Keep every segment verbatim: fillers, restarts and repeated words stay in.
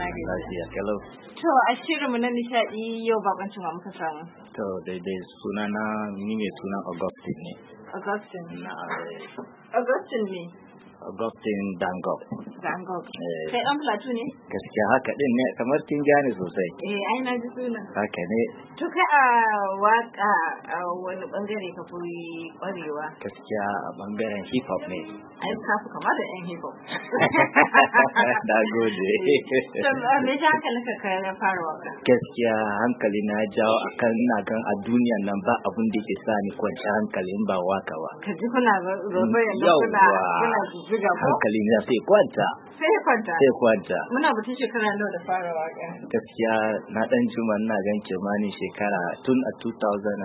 lafiya kalau. To a shirinmu na nishaɗi yau bakoncin wa muka samu. To daidai suna na ni mai sunan Augustine ne. Augustine. Na Augustine ne. Augustine Dangop. Dangop. Eh. Kai ɗan Plateau ne? Gaskiya haka din ne kamar kin gane sosai. Eh ai na ji sunan. Haka ne. To kai a waka a wani bangare ka fi ƙwarewa? Gaskiya a bangaren hip hop ne. Ai ka fi kama da yan hip hop. Na gode. To me ja hankalin ka kai na fara waka? Gaskiya hankali na jawo akan ina gan a duniyan nan ba abun da ke sa ni kwanci hankali in ba waka ba. Ka ji kuna zobe yanzu kuna kuna zuga ko? Hankali na sai kwanta. Sai kwanta. Sai kwanta. Muna batun shekara nawa da fara waka? Gaskiya na dan juma ina gan kimanin shekara tun a two thousand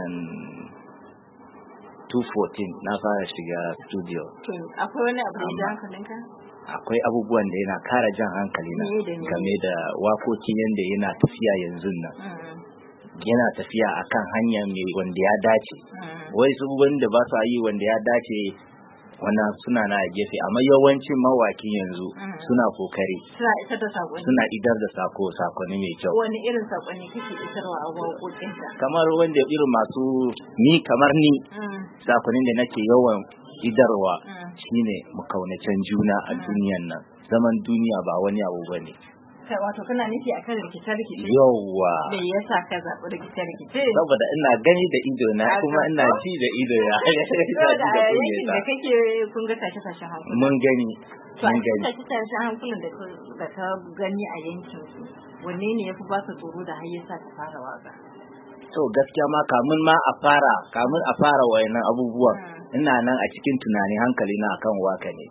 fourteen na fara shiga studio. To akwai wani abu da ya ja hankalinka? Akwai abubuwan da yana kara jan hankali na game da wakoki yanda yana tafiya yanzu nan. Yana tafiya akan hanya mai wanda ya dace. Wai su wanda ba su yi wanda ya dace wannan suna na gefe amma yawancin mawakin yanzu suna kokari suna isar da sakonni suna idar da sako sakonni mai kyau. Wani irin sakonni kake isarwa a wakokinka? Kamar wanda irin masu ni kamar ni sakonnin da nake yawan idarwa shine mu kaunacen juna a duniyan nan. Zaman duniya ba wani abu bane. Kai wato kana nufi akan rikice-rikice? Yawwa. Me yasa ka zaɓi rikice-rikice? Saboda ina gani da ido na kuma ina ji da ido ya. Saboda a yankin da kake kun ga tashe-tashen hankula. Mun gani. To a cikin tashe-tashen hankulan da ka gani a yankin su, wanne ne ya fi ba ka tsoro da har yasa ka fara waka? To gaskiya ma kamun ma a fara kamun a fara wayannan abubuwan ina nan a cikin tunani hankali na akan waka ne.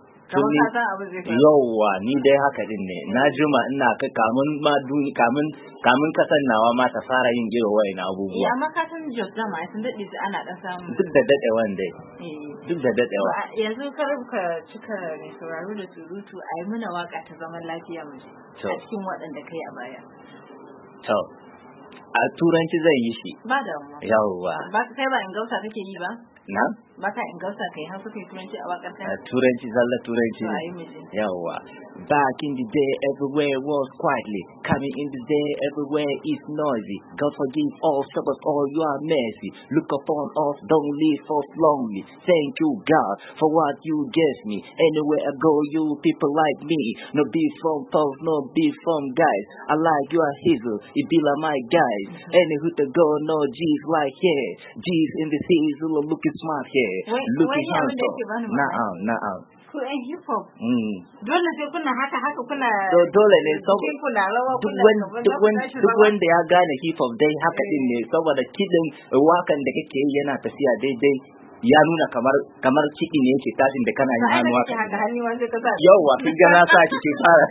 Yauwa ni dai haka din ne na juma ina ka kamun ma duni kamun kamun kasan nawa ma ta fara yin gero wayan abubuwa. Ya amma ka san Jos da mai sun dade su ana dan samu. Duk da dadewan dai. Duk da dadewa. Yanzu kar ka cika ne sauraro da surutu a yi mana waka ta zaman lafiya mu a cikin waɗanda kai a baya. To a turanci zai yi shi. Ba da mu. Yauwa. Ba kai ba in gausa kake yi ba? Na? Baka in gausa kai har suka yi turanci a wakar kai? Turanci zalla turanci ne. Yawa. Back in the day everywhere was quietly. Coming in the day everywhere is noisy. God forgive all, stop us all, you are mercy. Look upon us, don't leave us lonely. Thank you God for what you gave me. Anywhere I go you people like me. No beef from tough, no beef from guys. I like you are hazel, it be like my guys. Any who to go, no G's like here. G's in the hazel looking smart here. Looking handsome. Na'am, na'am. Ku ɗan hip hop. Mm. Dole sai kuna haka haka kuna. Dole ne saboda kuna rawa duk wanda duk wanda duk wanda ya gane hip hop dai haka din ne saboda kidin wakan da kake yi yana tafiya daidai ya nuna kamar kamar kiɗi ne yake tashin da kana yin hannu haka. Yawwa kin ga na sa ki fara.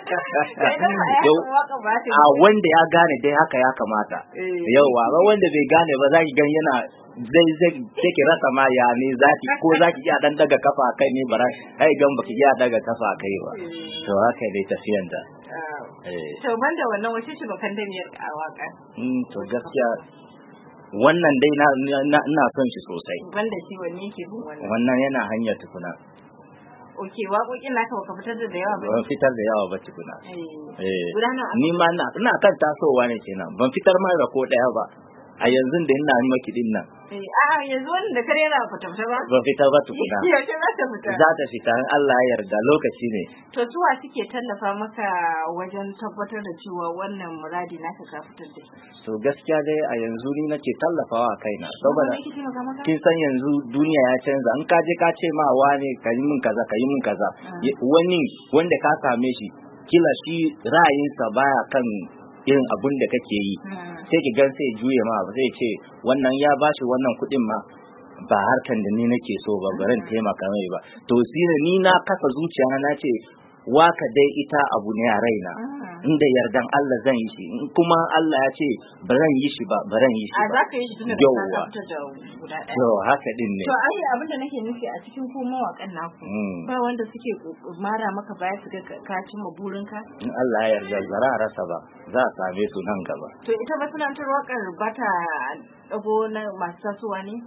A wanda ya gane dai haka ya kamata. Yawwa ba wanda bai gane ba za ki gan yana zai zai take rasa ma ya ne zaki ko zaki iya dan daga kafa kai ne bara ai gan baki iya daga kafa kai ba to haka dai tafiyan da eh to banda wannan wace ce bakan da ne a waka mm to gaskiya wannan dai na ina son shi sosai banda shi wanne yake bin wannan wannan yana hanyar tukuna Okay, waƙoƙin naka baka fitar da yawa ba. Ban fitar da yawa ba tukuna. Eh. Gudanar. Ni ma ina ina kan tasowa ne kenan. Ban fitar ma da ko daya ba. A yanzu da ina yi maki din nan. Eh, a yanzu wannan da kare yana fita ba? Ban fitar ba tukuna. Yaushe za ta fita? Za ta fita in Allah ya yarda lokaci ne. To suwa suke tallafa maka wajen tabbatar da cewa wannan muradi naka ka fitar da shi? To gaskiya dai a yanzu ni nake tallafawa kaina saboda kin san yanzu duniya ya canza in ka je ka ce ma wane ka yi min kaza ka yi min kaza wani wanda ka same shi kila shi ra'ayinsa baya kan irin abun da kake yi sai ki gan sai juye ma zai ce wannan ya bashi wannan kuɗin ma ba harkan da ni nake so ba baran taimaka mai ba to sine ni na kasa zuciya na ce waka dai ita abu ne a raina inda yardan Allah zan yi shi kuma Allah ya ce baran yi shi ba baran yi shi ba a zaka yi shi tunda ka fitar da guda ɗaya to haka din ne to ai abin da nake nufi a cikin ko mawakan naku ba wanda suke mara maka baya su ga ka cimma burinka in Allah ya yarda zara rasa ba za a same su nan gaba to ita ba suna tar wakar ba ta dago na masu tasowa ne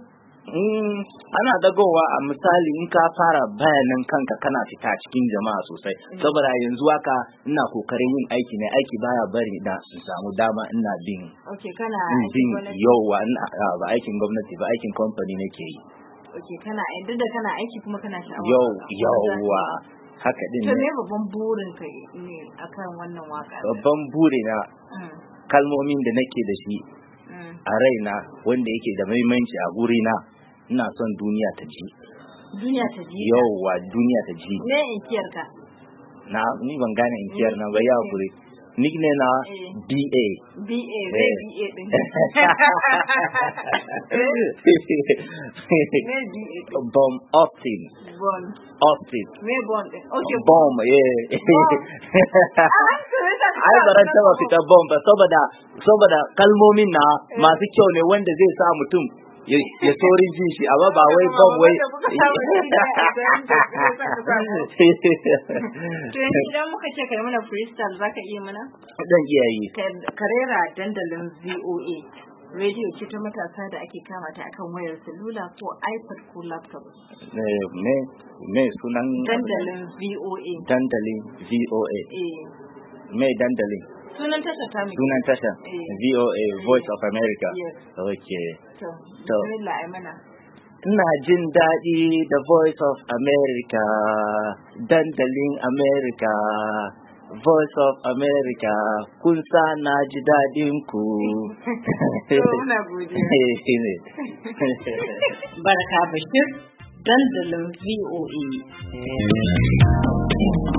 Mm, ana dagowa a misali in ka fara bayanan kanka kana fita cikin jama'a sosai saboda yanzu haka ina kokarin yin aiki ne aiki baya bari da in samu dama ina bin okay kana bin yawa ba aikin gwamnati ba aikin company nake yi okay kana duk da kana aiki kuma kana sha'awa yau yawa haka din ne to me babban burin ka ne akan wannan waka babban buri na kalmomin da nake da shi a raina wanda yake da muhimmanci a gurina ina son duniya ta ji duniya ta ji yauwa duniya ta ji me inkiyar ka na ni ban gane inkiyar na ba ya gure ni ne na B A B A B A din bomb optim bomb optim me bomb okay bomb eh ai baran taba fita bomb saboda saboda kalmomin na masu kyau ne wanda zai sa mutum ya saurin jin shi amma ba wai ban wai to idan muka ce kai mana freestyle zaka iya mana dan iya yi karera dandalin V O A radio ce ta matasa da ake kama ta akan wayar salula ko iPad ko laptop me me sunan dandalin V O A dandalin V O A eh me dandalin sunan tasha ta mi sunan tasha V O A Voice of America okay to to mana ina jin daɗi da Voice of America dandalin America Voice of America kun sa na ji daɗin ku muna godiya Baraka Bashir dandalin V O A